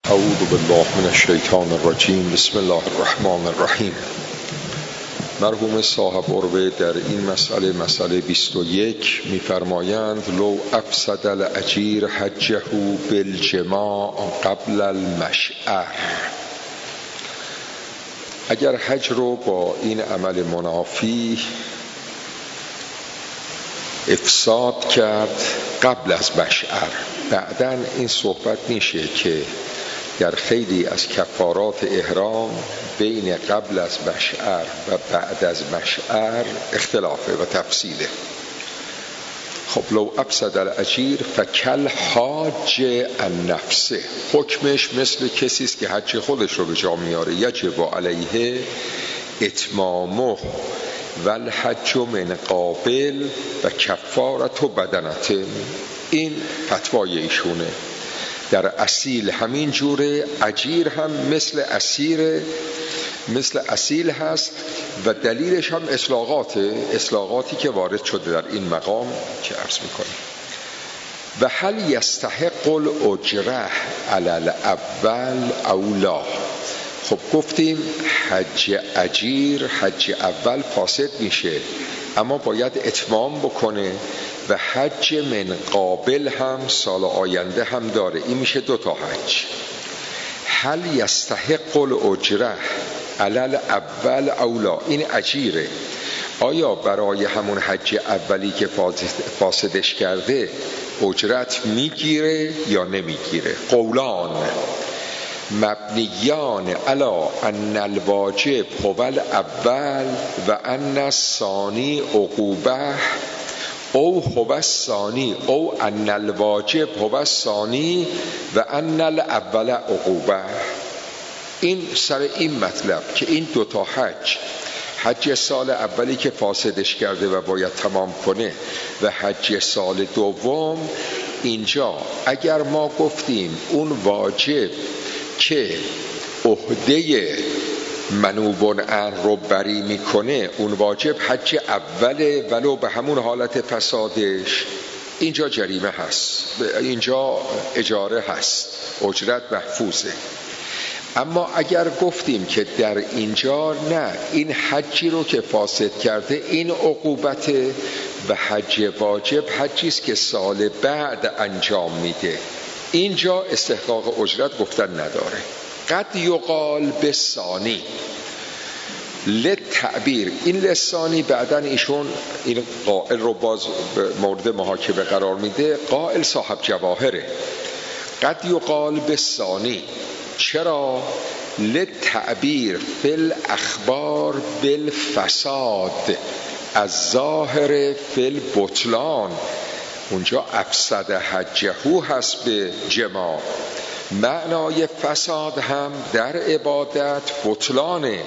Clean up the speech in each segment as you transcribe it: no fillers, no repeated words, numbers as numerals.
اعوذ بالله من الشیطان الرجیم. بسم الله الرحمن الرحیم. مرحوم صاحب عروه در این مسئله 21 می‌فرمایند لو افسد الاجیر حجه بالجماع قبل المشعر. اگر حج رو با این عمل منافی افساد کرد قبل از مشعر، بعداً این صحبت میشه که در خیلی از کفارات احرام بین قبل از مشعر و بعد از مشعر اختلافه و تفصیله. خب لو افسد الاجیر فکل حاج عن نفسه، حکمش مثل کسی است که حج خودش رو به جا میاره. یجب علیه اتمامه و الحج من قابل و کفارت و بدنته. این فتوای ایشونه. در اصیل همین جوره، اجیر هم مثل اصیل هست و دلیلش هم اصلاغاتی که وارد شده در این مقام که عرض میکنیم. و هل یستحق الاجره علی الاول او لا؟ خب گفتیم حج اول فاسد میشه، اما باید اتمام بکنه و حج من قابل هم سال آینده هم داره. این میشه 2 تا حج. هل یستحق الاجره علی الاول او لا؟ این اجیره. آیا برای همون حج اولی که فاسدش کرده اجرت میگیره یا نمیگیره؟ قولان مبنیان علی ان الواجب هو الاول و ان الثانی عقوبه او هو الثانی او ان الواجب هو الثانی و ان الاول عقوبه. این سر این مطلب که این 2 تا حج سال اولی که فاسدش کرده و باید تمام کنه و حج سال دوم، اینجا اگر ما گفتیم اون واجب که عهده منوبون عنه رو بری میکنه، اون واجب حج اوله ولو به همون حالت فسادش، اینجا جریمه هست، اینجا اجاره هست، اجرت محفوظه. اما اگر گفتیم که در اینجا نه، این حجی رو که فاسد کرده این عقوبته و حج واجب حجیست که سال بعد انجام میده، اینجا استحقاق اجرت گفتن نداره. قد یقال بالثانی للتعبیر. این لسانی بعدن ایشون این قائل رو باز مورد محاکمه قرار میده. قائل صاحب جواهره. قد یقال بالثانی. چرا؟ للتعبیر فی الاخبار بالفساد از ظاهر فی البطلان. اونجا افسد حجهو هست به جماع، معنای فساد هم در عبادت بطلانه.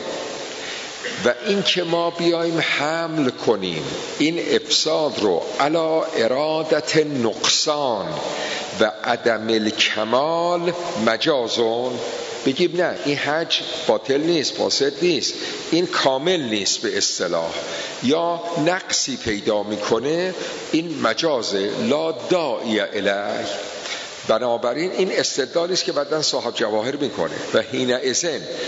و این که ما بیایم حمل کنیم این افساد رو علی ارادت نقصان و عدم الکمال مجازون، بگیم نه این حج باطل نیست، فاسد نیست، این کامل نیست به اصطلاح، یا نقصی پیدا میکنه، این مجازه لا داعی الیه. بنابراین این استدلالی است که بعداً صاحب جواهر میکنه. و حینئذ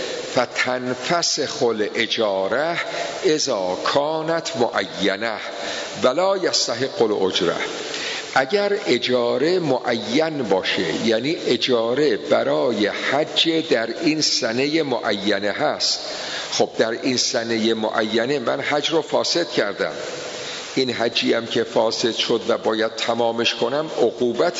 فتنفسخ الاجاره اذا کانت معینه ولا یستحق الاجره. اگر اجاره معین باشه، یعنی اجاره برای حج در این سنه معینه هست. خب در این سنه معینه من حج رو فاسد کردم، این حجی هم که فاسد شد و باید تمامش کنم عقوبت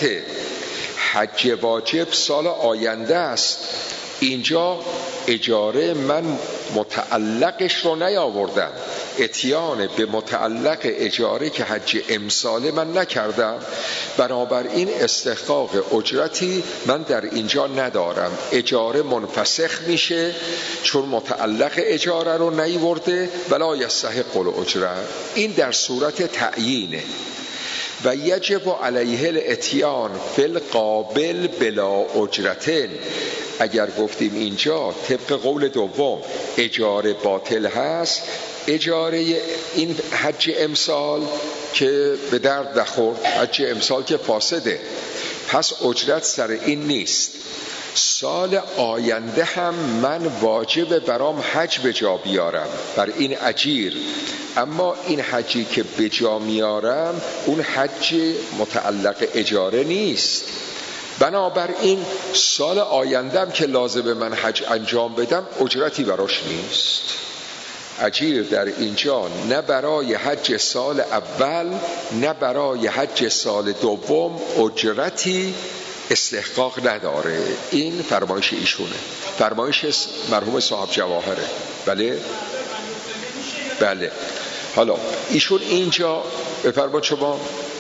حج واجب سال آینده است. اینجا اجاره من متعلقش رو نیاوردم، اتیان به متعلق اجاره که حج امسال من نکردم، بنابراین استحقاق اجرتی من در اینجا ندارم. اجاره منفسخ میشه چون متعلق اجاره رو نیورده ولا یستحق الاجره. این در صورت تعیینه. و یجب علیه الاتیان فی القابل بلا اجرتن. اگر گفتیم اینجا طبق قول دوم اجاره باطل هست، اجاره این حج امسال که به درد نخورد، حج امسال که فاسده، پس اجرت سر این نیست. سال آینده هم من واجب برام حج به جا بیارم بر این اجیر، اما این حجی که به جا میارم اون حج متعلق اجاره نیست، بنابراین سال آیندهم که لازم من حج انجام بدم اجرتی براش نیست. اجیر در اینجا نه برای حج سال اول نه برای حج سال دوم اجرتی استحقاق نداره. این فرمایش ایشونه، فرمایش مرحوم صاحب جواهره. بله بله. حالا ایشون اینجا بفرمایید شما.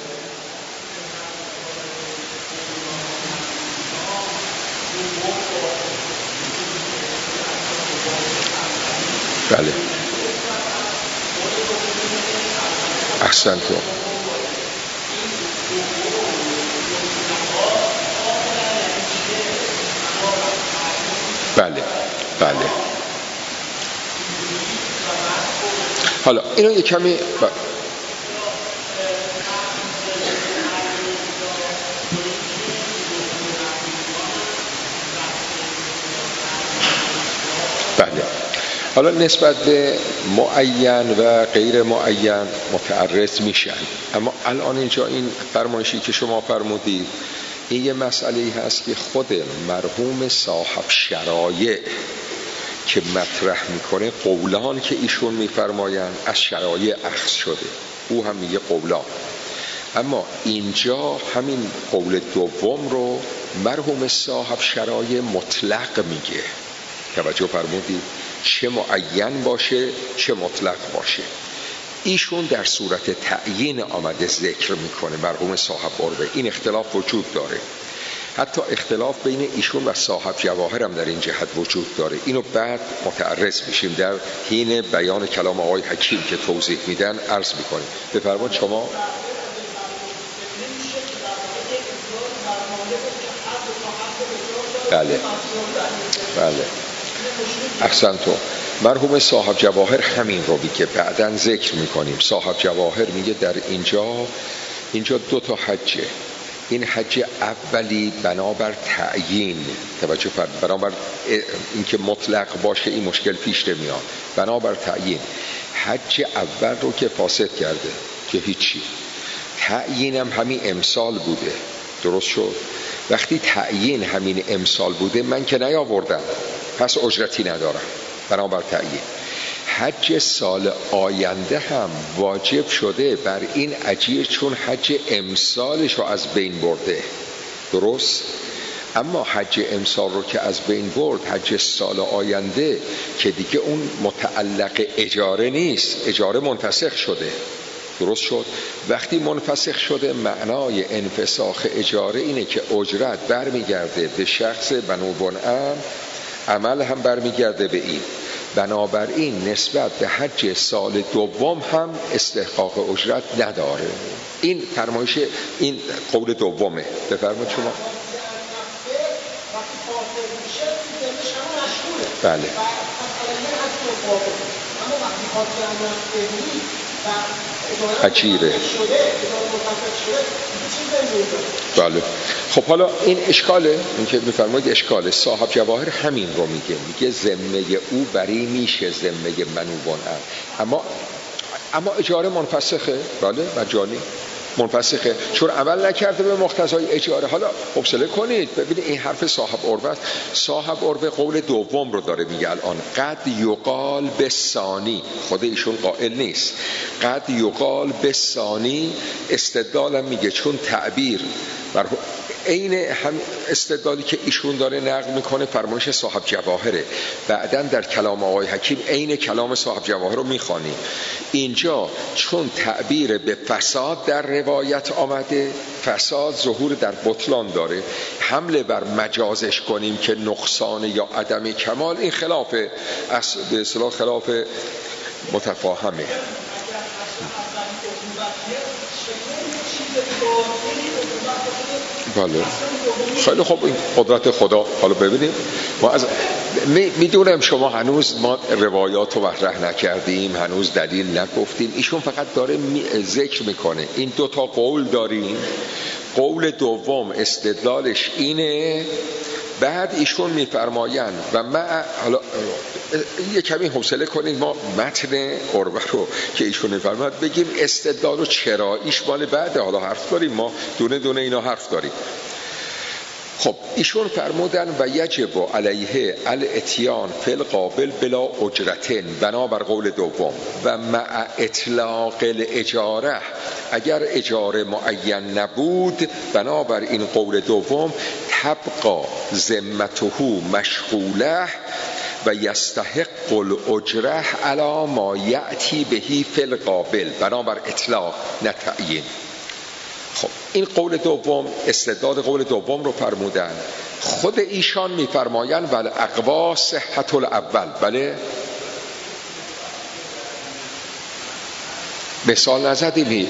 بله احسنتو. بله بله. حالا اینو یک کمی بله. حالا نسبت به معین و غیر معین متعرض میشن، اما الان اینجا این فرمایشی که شما فرمودید این یه مسئله هست که خود مرحوم صاحب شرایع که مطرح میکنه، قولان که ایشون میفرماین از شرایع اخذ شده، او هم میگه قولان، اما اینجا همین قول دوم رو مرحوم صاحب شرایع مطلق میگه. توجه فرمودید؟ چه معین باشه چه مطلق باشه. ایشون در صورت تعیین آمده ذکر میکنه مرحوم صاحب قربه. این اختلاف وجود داره، حتی اختلاف بین ایشون و صاحب جواهر هم در این جهت وجود داره. اینو بعد متعرض میشیم در حین بیان کلام آقای حکیم که توضیح میدن عرض میکنیم. بفرمایید شما. بله بله احسنتو. مرحوم صاحب جواهر همین رو میگه، بعدن ذکر میکنیم. صاحب جواهر میگه در اینجا دو تا حجه. این حج اولی بنابر تعیین، توجه فرمایید، بنابر اینکه مطلق باشه این مشکل پیش نمیاد، بنابر تعیین حج اول رو که فاسد کرده که هیچی، تعیینم همین امسال بوده، درست شد. وقتی تعیین همین امسال بوده من که نیاوردم، پس اجرتی ندارم بنابر تعیین. حج سال آینده هم واجب شده بر این اجیر چون حج امسالش رو از بین برده، درست. اما حج امسال رو که از بین برد، حج سال آینده که دیگه اون متعلق اجاره نیست، اجاره منفسخ شده، درست شد. وقتی منفسخ شده معنای انفساخ اجاره اینه که اجرت برمیگرده به شخص بنو بنعم، عمل هم برمیگرده به این. بنابراین نسبت به حج سال دوم هم استحقاق اجرت نداره. این فرمایش، این قول دومه. بفرمایید شما. بله اجیره. بله. خب حالا این اشکاله، این که میفرمایید اشکاله. صاحب جواهر همین رو میگه ذمه او بری میشه، ذمه منوبان اما اجاره منفسخه. بله مجانی منفسخه چون عمل نکرده به مقتضای اجاره. حالا حوصله کنید ببینید این حرف صاحب عروه است. صاحب عروه قول دوم رو داره میگه الان. قد یقال بثانی، خود ایشون قائل نیست، قد یقال بثانی استدلالم میگه چون تعبیر بر عین هم استدلالی که ایشون داره نقل میکنه فرمایش صاحب جواهره. بعداً در کلام آقای حکیم عین کلام صاحب جواهر رو میخوانیم. اینجا چون تعبیر به فساد در روایت آمده، فساد ظهور در بطلان داره، حمله بر مجازش کنیم که نقصان یا عدم کمال، این خلاف به اصطلاح خلاف متفاهمه. بله خیلی خوب، این قدرت خدا. حالا ببینیم ما از میدونم شما هنوز ما روایات رو مطرح نکردیم، هنوز دلیل نگفتیم. ایشون فقط داره ذکر میکنه این دو تا قول داریم. قول دوم استدلالش اینه بعد ایشون میفرمایند و حالا یه کمی حوصله کنید، ما متن عروه رو که ایشون میفرماید بگیم، استدلال و چراییش مال بعد، حالا حرف داریم، ما دونه دونه اینا حرف داریم. خب ایشون فرمودن و یجب علیه الاتیان فی القابل بلا اجرتن، بنابر قول دوم، و مع اطلاق الاجاره، اگر اجاره معین نبود بنابر این قول دوم، تبقى ذمته مشغوله و یستحق الاجره علی ما یأتی بهی فی القابل، بنابر اطلاق نه تعیین. خب این قول دوم، استدلال قول دوم رو فرمودن. خود ایشان میفرمایند ول اقوا صحت الاول. بله مثال نزدیم.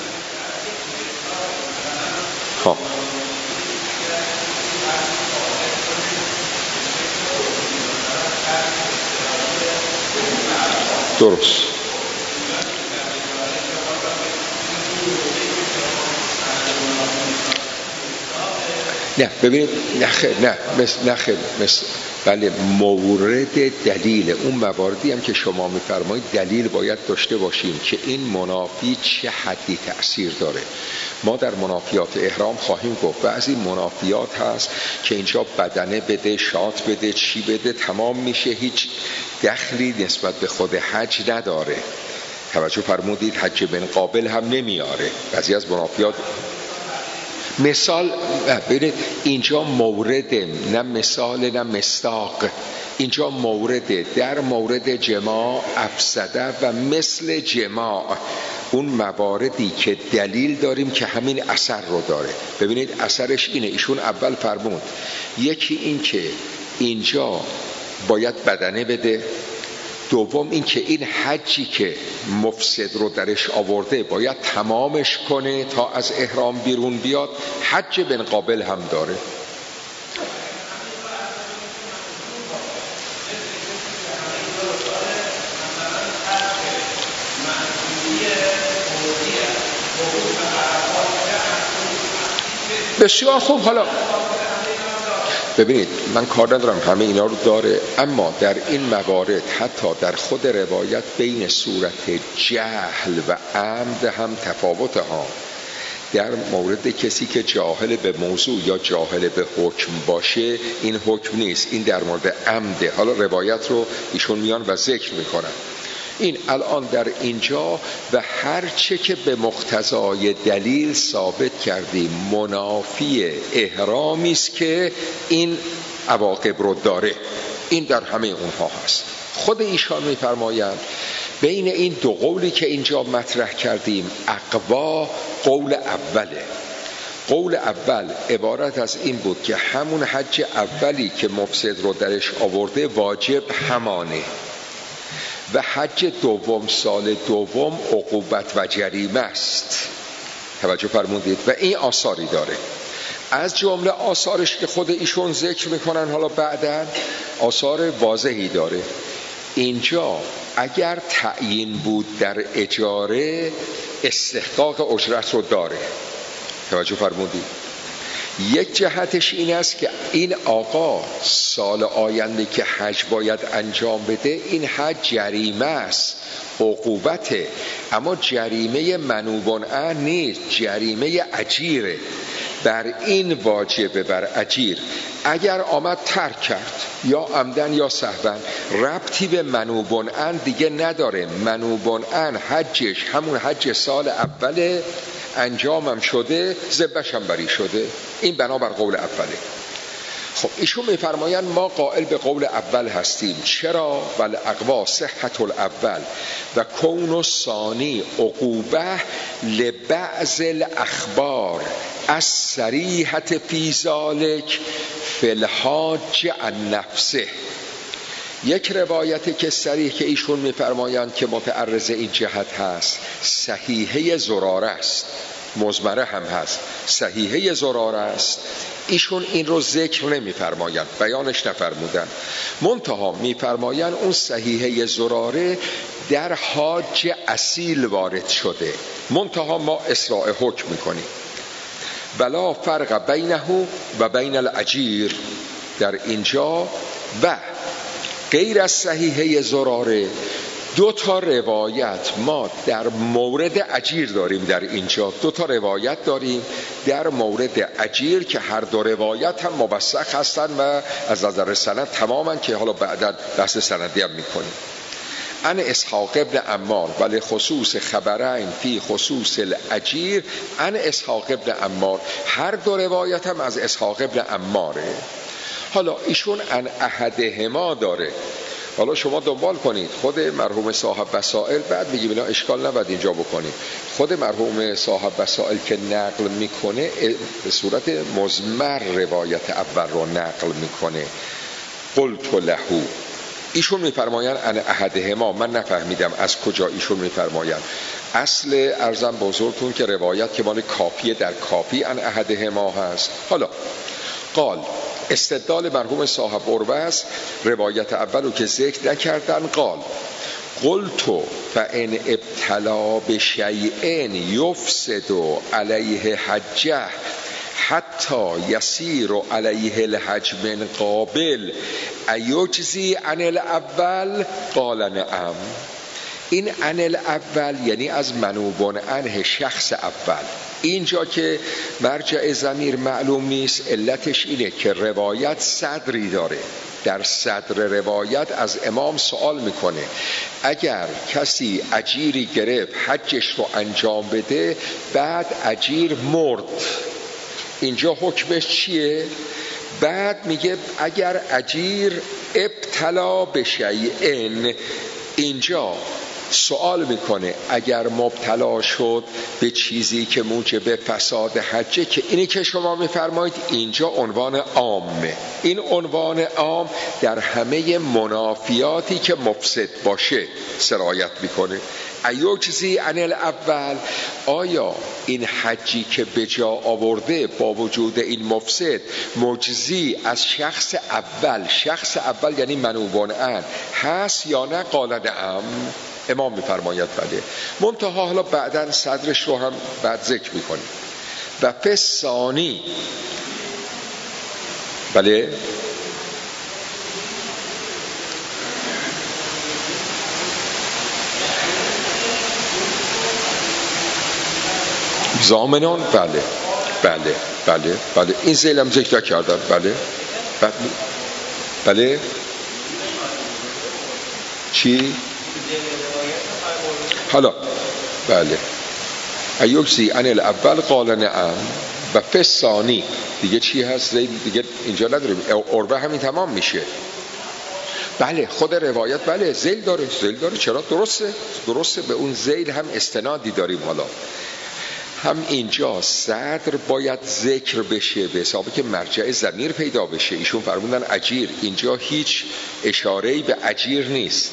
خب درست. نه ببینید، مثل بله مورد دلیل، اون مواردی هم که شما میفرمایید دلیل باید داشته باشیم که این منافی چه حدی تأثیر داره. ما در منافیات احرام خواهیم گفت بعضی منافیات هست که اینجا بدنه بده، شات بده، چی بده، تمام میشه، هیچ دخلی نسبت به خود حج نداره. توجه فرمودید، حج بن قابل هم نمیاره. بعضی از منافیات مثال ببینید اینجا مورد، نه مثال نه مصداق، اینجا مورد، در مورد جماع افسده و مثل جماع، اون مواردی که دلیل داریم که همین اثر رو داره. ببینید اثرش اینه، ایشون اول فرمود یکی این که اینجا باید بدنه بده، دوم این که این حجی که مفسد رو درش آورده باید تمامش کنه تا از احرام بیرون بیاد. حج بن قابل هم داره. بسیار خوب. حالا ببینید من کار ندارم، همه اینا رو داره، اما در این موارد حتی در خود روایت بین صورت جهل و عمد هم تفاوت ها. در مورد کسی که جاهل به موضوع یا جاهل به حکم باشه این حکم نیست، این در مورد عمده. حالا روایت رو ایشون میان و ذکر میکنن. این الان در اینجا و هر چه که به مقتضای دلیل ثابت کردیم منافی احرامی است که این عواقب رو داره، این در همه اونها هست. خود ایشان میفرمایند بین این دو قولی که اینجا مطرح کردیم اقوا قول اوله. قول اول عبارت از این بود که همون حج اولی که مفسد رو درش آورده واجب همانه و حج دوم سال دوم عقوبت و جریمه است. توجه فرمودید. و این آثاری داره. از جمله آثارش که خود ایشون ذکر میکنن حالا بعداً آثار واضحی داره. اینجا اگر تعیین بود در اجاره استحقاق اجرت رو داره. توجه فرمودید. یک جهتش این است که این آقا سال آینده که حج باید انجام بده، این حج جریمه است، عقوبته، اما جریمه منوبان نیست، جریمه اجیره. بر این واجبه بر اجیر. اگر آمد ترک کرد یا عمدن یا سهوا، ربطی به منوبان دیگه نداره. منوبان حجش همون حج سال اوله، انجامم شده، ذبحش هم بری شده. این بنابر قول اوله. خب ایشون میفرمایند ما قائل به قول اول هستیم. چرا؟ ول اقوا صحت الاول و کون الثانی عقوبه لبعض الاخبار الصریحة فی ذلک فی الحاج عن نفسه. یک روایت که صریح که ایشون میفرمایند که متعرض این جهت هست، صحیحه زراره است، مزمره هم هست، صحیحه زراره است. ایشون این رو ذکر نمیفرمایند، بیانش نفرمودن. منتها میفرمایند اون صحیحه زراره در حاج اصیل وارد شده، منتها ما اصلاح حکم میکنیم. بلا فرق بینه و بین الاجیر. در اینجا و غیر از صحیحه زراره 2 روایت ما در مورد اجیر داریم. در اینجا 2 روایت داریم در مورد اجیر که هر 2 روایت هم موثق هستن و از نظر سند تماماً، که حالا بعدا بحث سندی هم میکنیم. ان اسحاق ابن عمار ولی خصوص خبرین فی خصوص الاجیر ان اسحاق ابن عمار، هر 2 روایت هم از اسحاق ابن عماره. حالا ایشون ان احدهما داره. حالا شما دنبال کنید خود مرحوم صاحب وسائل، بعد میگیم اینا اشکال نباید اینجا بکنیم. خود مرحوم صاحب وسائل که نقل میکنه به صورت مضمر روایت اول رو نقل میکنه. قلت له، ایشون میفرمایند ان احدهما، من نفهمیدم از کجا ایشون میفرمایند. اصل ارزم بزرگتون که روایت که مال کافیه در کافی ان احدهما هست. حالا قال استدلال مرحوم صاحب عروه است، روایت اولو که ذکر نکردن. قال قلت فان ابتلا بشیء یفسد علیه حجه حتی یسیر علیه الحج من قابل ایجزی عن الاول قال نعم. این عن الاول یعنی از منوبان عنه شخص اول. اینجا که مرجع ضمیر معلوم نیست، علتش اینه که روایت صدری داره. در صدر روایت از امام سوال میکنه اگر کسی اجیری گرفت حجش رو انجام بده بعد اجیر مرد، اینجا حکمش چیه؟ بعد میگه اگر اجیر ابتلا بشیء، اینجا سوال میکنه اگر مبتلا شد به چیزی که موجب فساد حجه، که اینی که شما میفرمایید اینجا عنوان عامه. این عنوان عام در همه منافیاتی که مفسد باشه سرایت میکنه. ایجزی عن الاول، آیا این حجی که به جا آورده با وجود این مفسد مجزی از شخص اول یعنی منوبان ان هست یا نه؟ قال نعم. امام میفرماید بله. منتها حالا بعداً صدرش رو هم بعد ذکر میکنیم. و فسانی، بله زامنان، بله این زیلم ذکر کردن. بله چی؟ حالا بله ایجزی عن الاول قال نعم. و فسانی دیگه چی هست؟ دیگه اینجا نداریم. عروه همین تمام میشه. بله خود روایت بله ذیل داره. چرا؟ درسته به اون ذیل هم استنادی داریم. حالا هم اینجا صدر باید ذکر بشه به حسابی که مرجع ضمیر پیدا بشه. ایشون فرمودن اجیر، اینجا هیچ اشاره‌ای به اجیر نیست.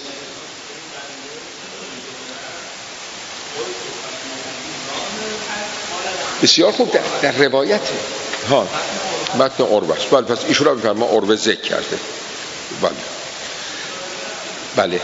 بسیار خوب در روایت ها متن عروه است. بله پس ایشون رو میفرما عروه ذکر کرده. بله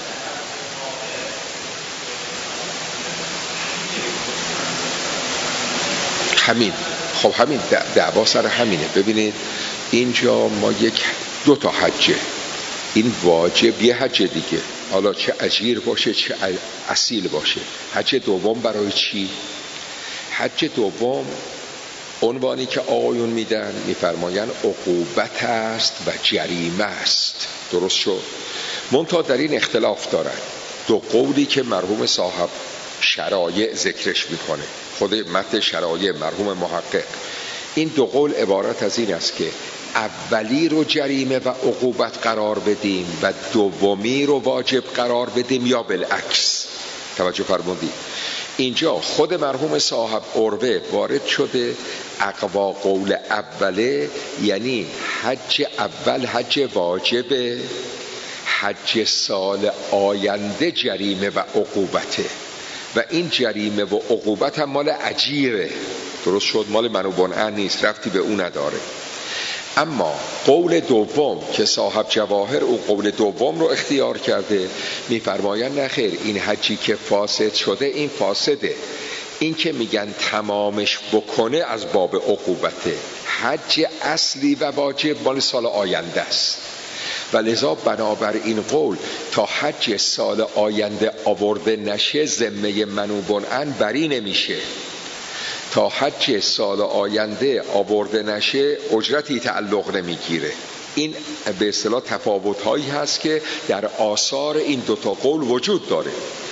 همین. خب همین دعوا سر همینه. ببینید اینجا ما 2 تا حجه، این واجب یه حج دیگه، حالا چه اجیر باشه چه اصیل باشه. حج دوم برای چی؟ حج دوم عنوانی که آقایون میدن میفرماین عقوبت است و جریمه است. درست شد؟ منتها در این اختلاف دارن. 2 قولی که مرحوم صاحب شرایع ذکرش میکنه، خود متن شرایع مرحوم محقق، این 2 قول عبارت از این است که اولی رو جریمه و عقوبت قرار بدیم و دومی رو واجب قرار بدیم یا بالعکس. توجه فرمودید؟ اینجا خود مرحوم صاحب عروه وارد شده اقوا قول اوله، یعنی حج اول حج واجبه، حج سال آینده جریمه و عقوبته و این جریمه و عقوبت هم مال اجیره. درست شد؟ مال منوبان نیست، رفتی به اون نداره. اما قول دوم که صاحب جواهر او قول دوم رو اختیار کرده، میفرمایند نخیر، این حجی که فاسد شده این فاسده، این که میگن تمامش بکنه از باب عقوبته. حج اصلی و واجب مال سال آینده است و لذا بنابر این قول تا حج سال آینده آورده نشه ذمه منوبن عن بری نمیشه. تا حج سال آینده آورده نشه اجرتی تعلق نمیگیره. این به اصطلاح تفاوت‌هایی هست که در آثار این دوتا قول وجود داره.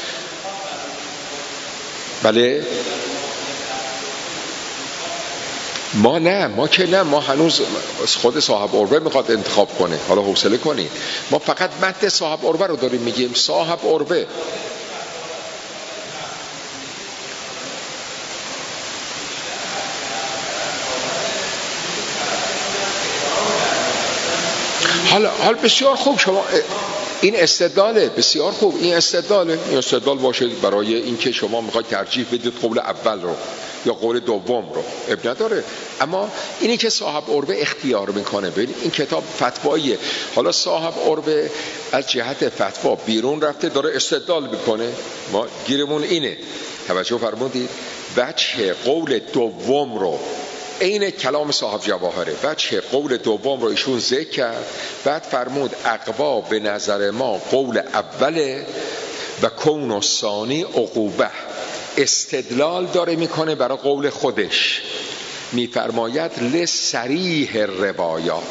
بله ما هنوز خود صاحب عروه میخواد انتخاب کنه. حالا حوصله کنید، ما فقط متن صاحب عروه رو داریم میگیم. صاحب عروه حالا بسیار خوب، شما این استدلاله بسیار خوب، این استدلال باشه برای اینکه شما میخواید ترجیح بدید قول اول رو یا قول دوم رو، اب نداره. اما اینی که صاحب عروه اختیار میکنه، ببین این کتاب فتواییه. حالا صاحب عروه از جهت فتوا بیرون رفته داره استدلال میکنه، ما گیرمون اینه. توجه فرمودید؟ وجه قول دوم رو، این کلام صاحب جواهره، وجه قول دوم رو ایشون ذکر کرد، بعد فرمود اقوا به نظر ما قول اوله و کون ثانی عقوبه. استدلال داره میکنه برای قول خودش، میفرماید لصریح روایات،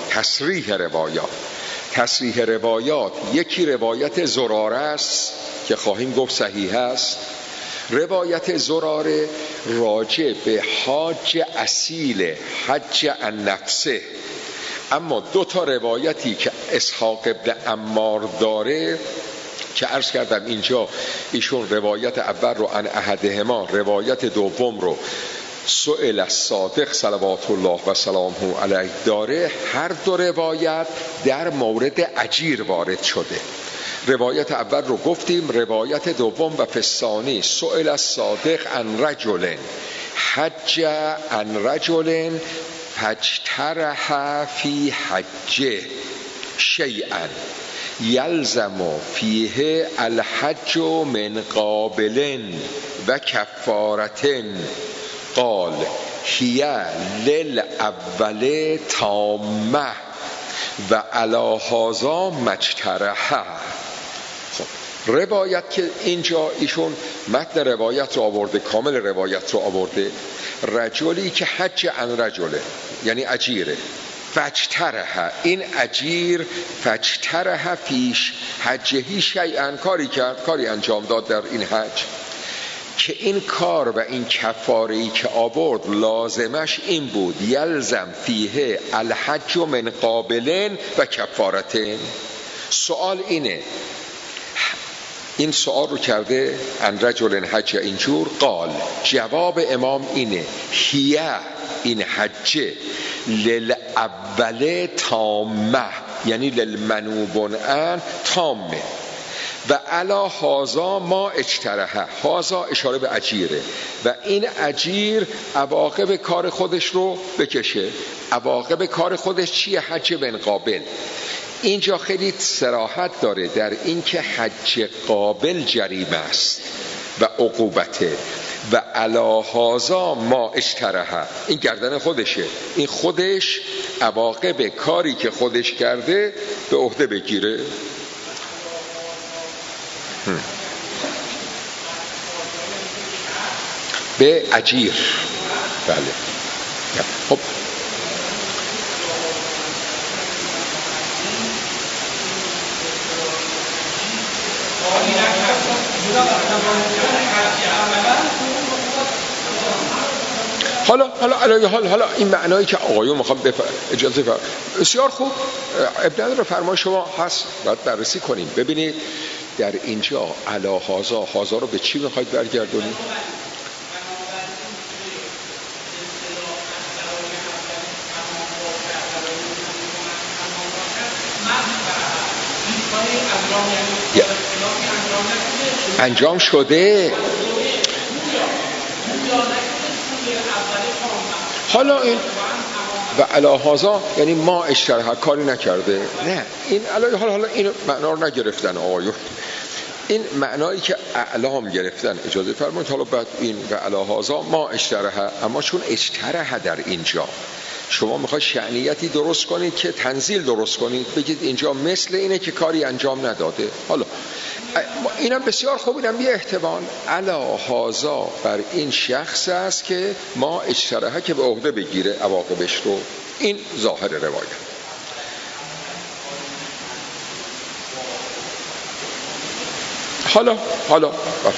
تصریح روایات یکی روایت زراره است که خواهیم گفت صحیح است. روایت زراره راجع به حاج اصیل حج عن نفسه. اما دو تا روایتی که اسحاق ابن عمار داره که عرض کردم اینجا ایشون روایت اول رو عن احدهما، روایت دوم رو سئل الصادق صلوات الله و سلامه علیه داره. هر دو روایت در مورد اجیر وارد شده. روایت اول رو گفتیم، روایت دوم و فسانی سئل الصادق عن رجل حج عن رجل فاجترح فی حجه شیئا یلزم فیه الحج من قابل و کفارت. قال هی للاول تامه و علی هذا مجترح. روایت که اینجا ایشون متن روایت رو آورده، کامل روایت رو آورده، رجلی که حج عن رجله یعنی اجیره، فاجترح، این اجیر فاجترح فیش حجهی شیئا، کاری کرد، کاری انجام داد در این حج که این کار و این کفاره‌ای که آورد لازمش این بود یلزم فیه الحج من قابل و کفارتین. سوال اینه، این سوال رو کرده ان رجل حج اینجور، قال جواب امام اینه هیه، این حجه للاول تامه یعنی للمنوبن عن تامه و علا هازا ما اجترحه، هازا اشاره به اجیره و این اجیر عواقب کار خودش رو بکشه. عواقب کار خودش چیه؟ حج بن قابل. اینجا خیلی صراحت داره در این که حج قابل جریمه است و عقوبته و علا هازا ما اجترحه، این گردن خودشه، این خودش عواقب کاری که خودش کرده به عهده بگیره. به اجیر. بله خب حالا این معنایی که آقایون میخوام اجازه فرمایید بسیار خوب، ابن رو فرمای شما هست، باید بررسی کنیم ببینید در اینجا علا هازا رو به چی میخواید برگردونید؟ انجام شده. حالا این و علاهازا یعنی ما اشترها کاری نکرده، نه این حالا این معنا رو نگرفتن آقایون، این معنایی که اعلام گرفتن اجازه فرمایید. حالا بعد این و علاهازا ما اشترها، اما چون اشترها در اینجا شما میخواید شأنیتی درست کنید که تنزیل درست کنید، بگید اینجا مثل اینه که کاری انجام نداده. حالا اینم بسیار خوب، اینم یه احتمال. علا هازا بر این شخص است که ما اجترحه که به عهده بگیره عواقبش رو. این ظاهر روایت. حالا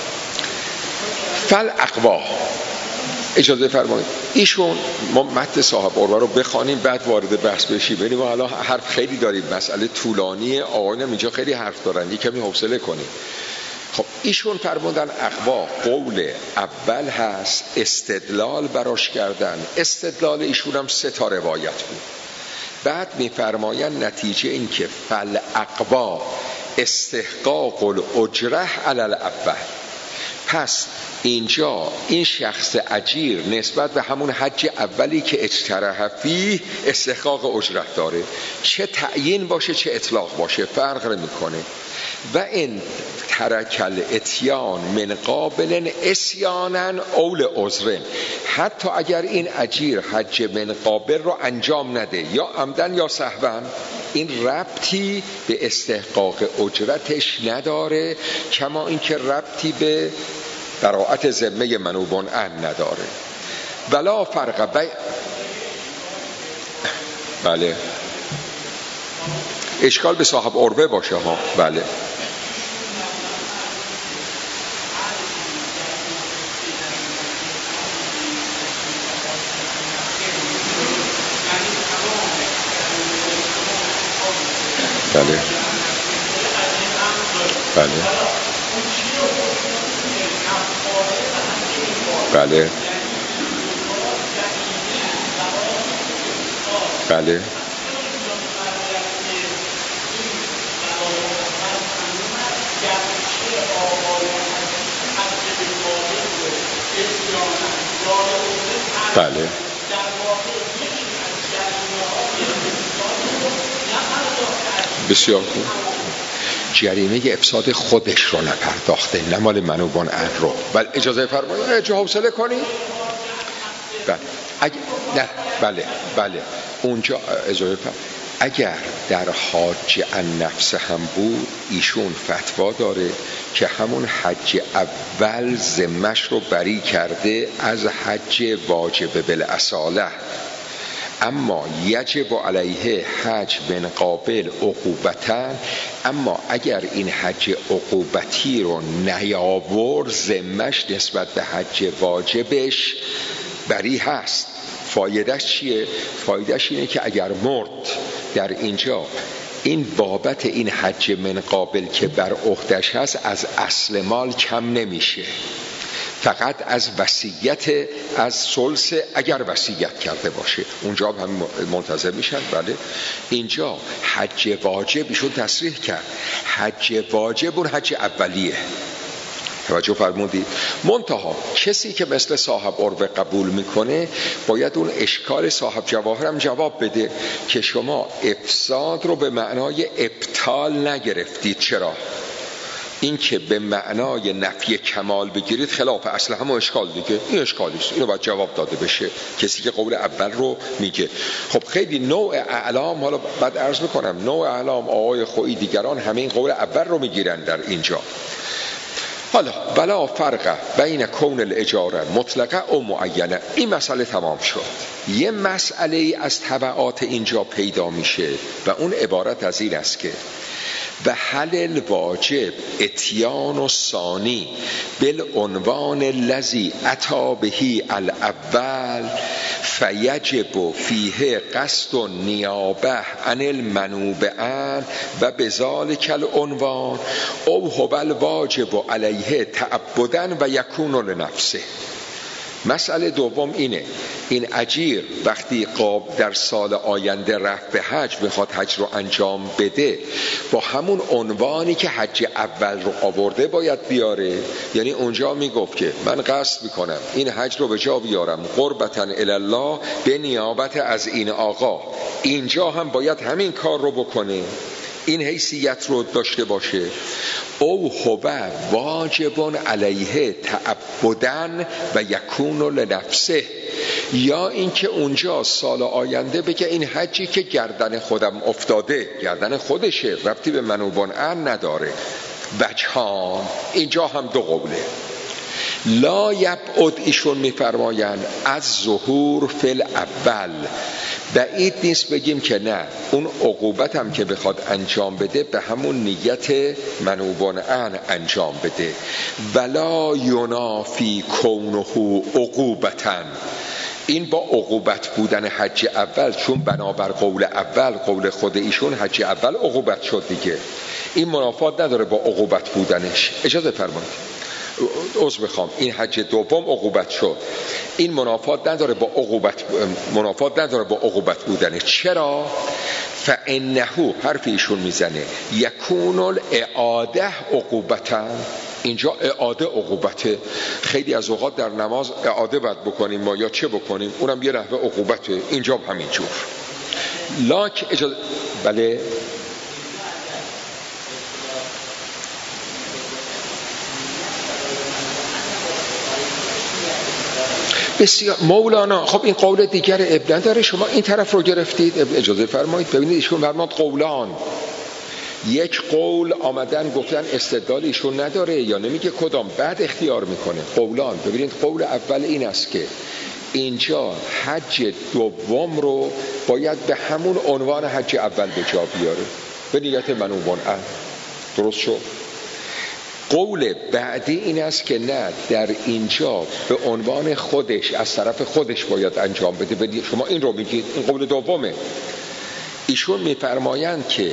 فل اقوا، اجازه فرمایید ایشون، ما متن صاحب اروه رو بخوانیم بعد وارد بحث بشیم. بریم حالا حرف خیلی داریم، مسئله طولانیه، آقایانم اینجا خیلی حرف دارن، یه کمی حوصله کنیم. خب ایشون فرمودن اقوا قول اول هست، استدلال براش کردن. استدلال ایشون هم 3 تا روایت بود. بعد میفرماین نتیجه این که فل اقوا استحقاق الاجره علی الاول. پس اینجا این شخص اجیر نسبت به همون حج اولی که اجترح فیه استحقاق اجرت داره، چه تعیین باشه چه اطلاق باشه فرق نمیکنه. و این ترک الاتیان من قابل اسیانن اول عذرن، حتی اگر این اجیر حج من قابل رو انجام نده یا عمدن یا سهوا، این ربطی به استحقاق اجرتش نداره، کما اینکه ربطی به براءت ذمه منوبان ان نداره. ولا فرق بله اشکال به صاحب عربه باشه ها. بله بله بله بله بله بسیار خوب. جریمه افساد خودش رو نپرداخته، نه مال منوبان ان رو. بله اجازه فرمایید چه حوصله کنی. بله اونجا اجازه فرمایید. اگر در حاج عن نفس هم بود، ایشون فتوا داره که همون حج اول ذمش رو بری کرده از حج واجب بالاصاله، اما یجب علیه حج من قابل عقوبتا. اما اگر این حج عقوبتی رو نیاورد، ذمش نسبت به حج واجبش بری هست. فایدهش چیه؟ فایدهش اینه که اگر مرد در اینجا، این بابت این حج من قابل که بر عهدش هست از اصل مال کم نمیشه، فقط از وصیت، از ثلث اگر وصیت کرده باشه اونجا هم منتظر میشن. بله اینجا حج واجب ایشون تصریح کرد، حج واجب اون حج اولیه. توجه فرمودید؟ منتها کسی که مثل صاحب عروه قبول میکنه باید اون اشکال صاحب جواهر هم جواب بده که شما افساد رو به معنای ابطال نگرفتید. چرا؟ این که به معنای نفی کمال بگیرید خلاف اصل همون اشکال دیگه. این اشکالیست، اینو باید جواب داده بشه کسی که قول اول رو میگه. خب خیلی نوع اعلام، حالا بعد عرض میکنم نوع اعلام آقای خویی دیگران همه این قول اول رو میگیرن در اینجا. حالا ولا فرق بین کون الاجاره مطلقه و معینه. این مسئله تمام شد. یه مسئله از تبعات اینجا پیدا میشه و اون عبارت از این است که و حل الواجب اتیان و ثانی بالعنوان الذی اتی بهی الاول فیجب فیه قصد النیابه عن المنوب عن و بذلک العنوان او هو الواجب علیه تعبدا و یکون لنفسه. مسئله دوم اینه، این اجیر وقتی در سال آینده رفت به حج میخواد حج رو انجام بده، با همون عنوانی که حج اول رو آورده باید بیاره. یعنی اونجا میگفت که من قصد میکنم این حج رو به جا بیارم قربتاً الله به نیابت از این آقا، اینجا هم باید همین کار رو بکنه، این حیثیت رو داشته باشه. او هو واجب علیه تعبدن و یکون لنفسه، یا اینکه اونجا سال آینده بگه این حجی که گردن خودم افتاده گردن خودشه، ربطی به منوبان ان نداره. وجهان، اینجا هم دو قوله. لا یبعد، ایشون میفرمایند از ظهور فی الاول، بعید نیست بگیم که نه اون عقوبت هم که بخواد انجام بده به همون نیت منوبان ان انجام بده. ولا ینافی کونه عقوبتا، این با عقوبت بودن حج اول، چون بنابر قول اول، قول خود ایشون، حج اول عقوبت شد دیگه، این منافات نداره با عقوبت بودنش. اجازه فرمایید عذر بخوام، این حج دوم عقوبت شد، این منافات نداره با عقوبت بودنه. چرا؟ فانه، حرف ایشون میزنه، یکون الاعاده عقوبتا، اینجا اعاده عقوبته. خیلی از اوقات در نماز اعاده باید بکنیم ما، یا چه بکنیم، اونم یه نحوه عقوبته، اینجا همینجور. لاک اجازه، بله بسیار مولانا. خب این قول دیگر ابن داره، شما این طرف رو گرفتید. اجازه فرمایید ببینید ایشون فرمود قولان، یک قول آمدن گفتن استدلال ایشون نداره یا نمیگه کدام، بعد اختیار میکنه. قولان، ببینید قول اول این است که اینجا حج دوم رو باید به همون عنوان حج اول به جا بیاره، به نیت منوبان ان. درست شد؟ قول بعدی این است که نه، در اینجا به عنوان خودش، از طرف خودش باید انجام بده. شما این رو میگید، این قول دومه. ایشون میفرمایند که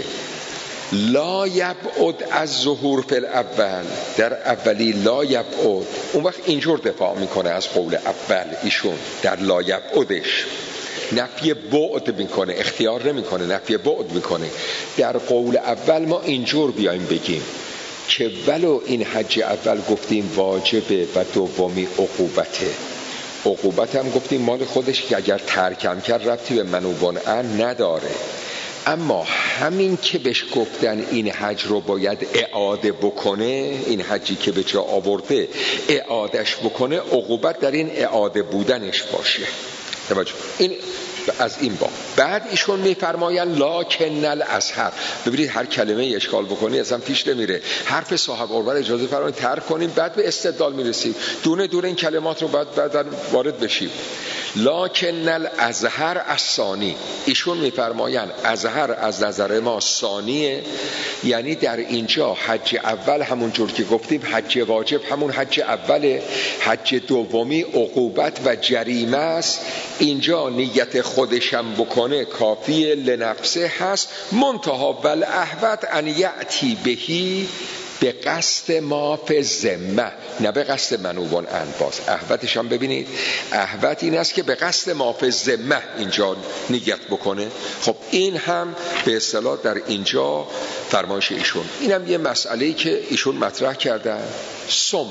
لا یبعد از ظهور فی الاول، در اولی لا یبعد، اون وقت اینجور دفاع میکنه از قول اول ایشون، در لا یبعدش نفی بعد میکنه، اختیار نمیکنه، نفی بعد میکنه. در قول اول ما اینجور بیایم بگیم که ولو این حج اول گفتیم واجبه و دومی عقوبته، عقوبت هم گفتیم مال خودش که اگر ترکم کرد ربطی به منوبان ان نداره، اما همین که بهش گفتن این حج رو باید اعاده بکنه، این حجی که به جا آورده اعادهش بکنه، عقوبت در این اعاده بودنش باشه. توجه، این از این با. بعد ایشون میفرماین لکن الازهر، ببینید هر کلمه اشکال بکنی اصلا پیش نمیره. حرف صاحب اول اجازه فرمایید ترک کنیم، بعد به استدلال میرسیم، دونه دونه این کلمات رو بعد وارد بشیم. لکن الازهر الثانی، ایشون میفرماین ازهر از نظر ما ثانیه، یعنی در اینجا حج اول همون جور که گفتیم حج واجب همون حج اوله، حج دومی عقوبت و جریمه است. اینجا نیت خودشم بکنه کافیه، لنفسه هست، منتها والاحوط ان یأتی بهی به قصد ما فی ذمه، نه به قصد منوبان ان. باز احوطش هم ببینید، احوط این است که به قصد ما فی ذمه اینجا نیت بکنه. خب این هم به اصطلاح در اینجا فرمایش ایشون. اینم یه مسئله‌ای که ایشون مطرح کردن. ثم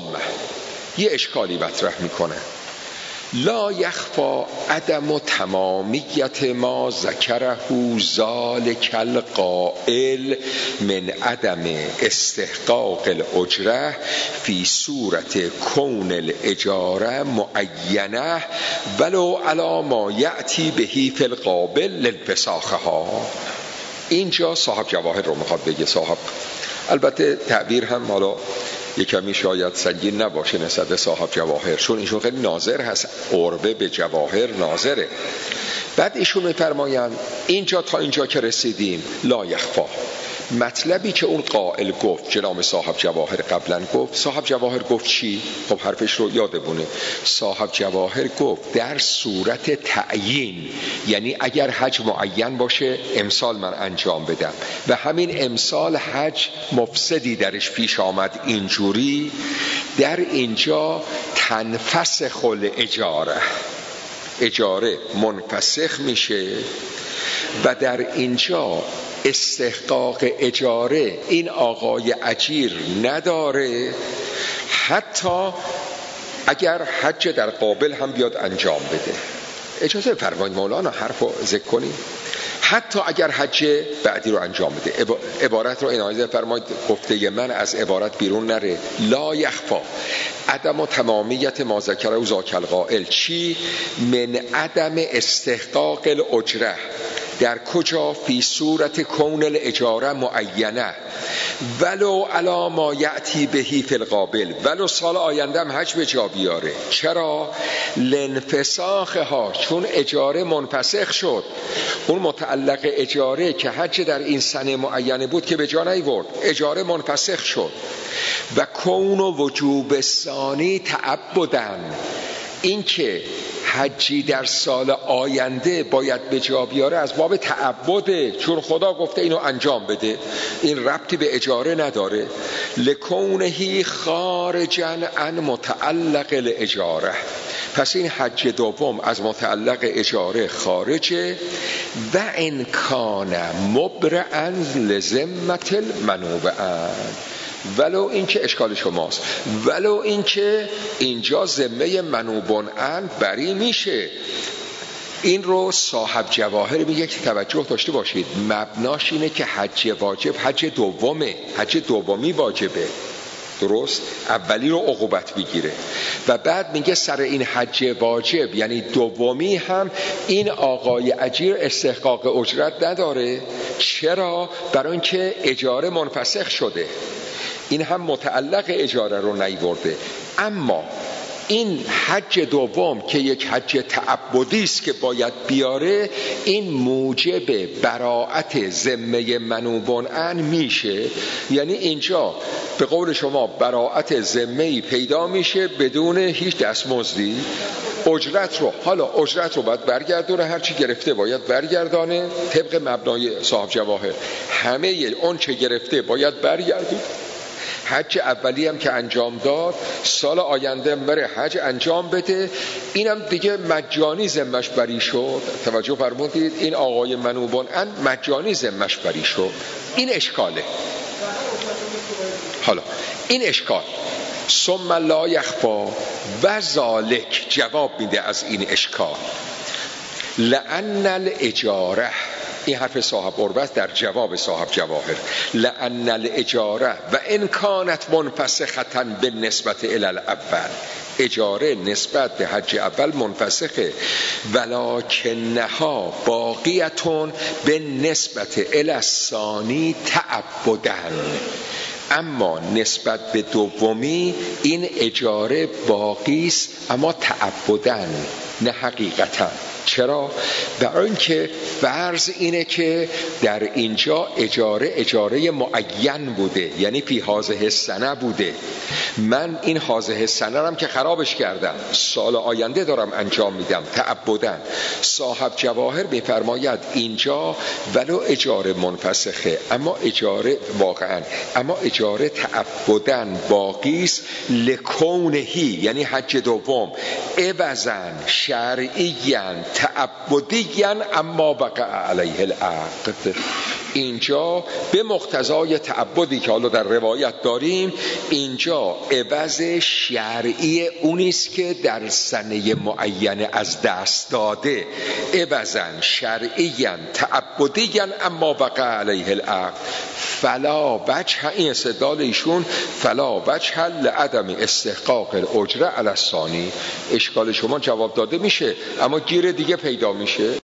یه اشکالی مطرح میکنه، لا یخفا عدم تمامیت ما ذکره ذالک القائل من عدم استحقاق الاجره فی صورت کون الاجاره معینه ولو علی ما یأتی بهی فی القابل للفساخها. اینجا صاحب جواهر رو میخواد بگه. صاحب، البته تعبیر هم حالا یکمی شاید سنگین نباشه نسبت به صاحب جواهر، چون ایشون خیلی ناظر هست، قربه به جواهر ناظره. بعد ایشون میفرمایند اینجا تا اینجا که رسیدیم لا یخفا، مطلبی که اون قائل گفت، جناب صاحب جواهر قبلا گفت. صاحب جواهر گفت چی؟ خب حرفش رو یادمونه. صاحب جواهر گفت در صورت تعیین، یعنی اگر حج معین باشه امسال من انجام بدم و همین امسال حج مفسدی درش پیش آمد اینجوری، در اینجا تنفسخ الاجاره، اجاره منفسخ میشه و در اینجا استحقاق اجاره این آقای اجیر نداره، حتی اگر حج در قابل هم بیاد انجام بده. اجازه فرمایید مولانا حرف رو ذکر کنیم. حتی اگر حج بعدی رو انجام بده. عبارت رو عنایت فرمایید، گفته من از عبارت بیرون نره. لا یخفا عدم و تمامیت ما ذکر او ذاک القائل. چی؟ من عدم استحقاق الاجره. در کجا؟ فی صورت کون الاجاره معینه ولو علی ما یأتی بهی فی القابل. ولو سال آینده هم حج به جا بیاره. چرا؟ لانفساخها، چون اجاره منفسخ شد. اون متعلق اجاره که حج در این سنه معینه بود که به جا نیورد، اجاره منفسخ شد. و کون و وجوب ثانی تعبدن، این که حجی در سال آینده باید به جا بیاره از باب تعبده، چون خدا گفته اینو انجام بده، این ربطی به اجاره نداره. لکونهی خارجا عن متعلق الاجاره، پس این حج دوم از متعلق اجاره خارجه. و ان کان مبرئا لذمة المنوبة، ولو این که اشکال شماست، ولو این که اینجا ذمه منوبون ان بری میشه. این رو صاحب جواهر میگه که توجه داشته باشید، مبناش اینه که حج واجب حج دومه، حج دومی واجبه، درست؟ اولی رو عقوبت بگیره و بعد میگه سر این حج واجب یعنی دومی هم این آقای اجیر استحقاق اجرت نداره. چرا؟ برای اینکه اجاره منفسخ شده، این هم متعلق اجاره رو نیورده. اما این حج دوم که یک حج تعبدی است که باید بیاره، این موجب براءت ذمه منوبون ان میشه. یعنی اینجا به قول شما براءت ذمه‌ای پیدا میشه بدون هیچ دستمزدی. اجرت رو، حالا اجرت رو باید برگردونه، هرچی گرفته باید برگردانه طبق مبنای صاحب جواهر. همه اون چه گرفته باید برگردونه. حج اولی هم که انجام داد، سال آینده بره حج انجام بده، اینم دیگه مجانی ذمش بری شد. توجه فرمودید؟ این آقای منوبون ان مجانی ذمش بری شد. این اشکاله. حالا این اشکال ثم لا یخفا و ذالک جواب میده از این اشکال. لأن الاجاره، این حرف صاحب عروت در جواب صاحب جواهر، لأن الاجاره و ان کانت منفسخة بالنسبة الی الاول، اجاره نسبت به حج اول منفسخه، ولکنها باقیتون بالنسبة الی الثانی تعبدن، اما نسبت به دومی این اجاره باقی است اما تعبدن نه حقیقتا. چرا؟ برای اینکه فرض اینه که در اینجا اجاره معین بوده، یعنی فی هذه السنه بوده. من این هذه السنه هم که خرابش کردم، سال آینده دارم انجام میدم تعبدن. صاحب جواهر میفرماید اینجا ولو اجاره منفسخه اما اجاره واقعا، اما اجاره تعبدن باقی است. لکونهی یعنی حج دوم عوضن شرعیان تعبدیان اما بقع علیه العقد، اینجا به مقتضای تعبدی که حالا در روایت داریم، اینجا عوض شرعی اونیست که در سنه معینه از دست داده. عوضن شرعیان تعبدیان اما بقع علیه العقد فلا وجه، این استدلال ایشون، فلا وجه لعدم استحقاق الاجره علی الثانی. اشکال شما جواب داده میشه اما گیر دیگه پیدا میشه.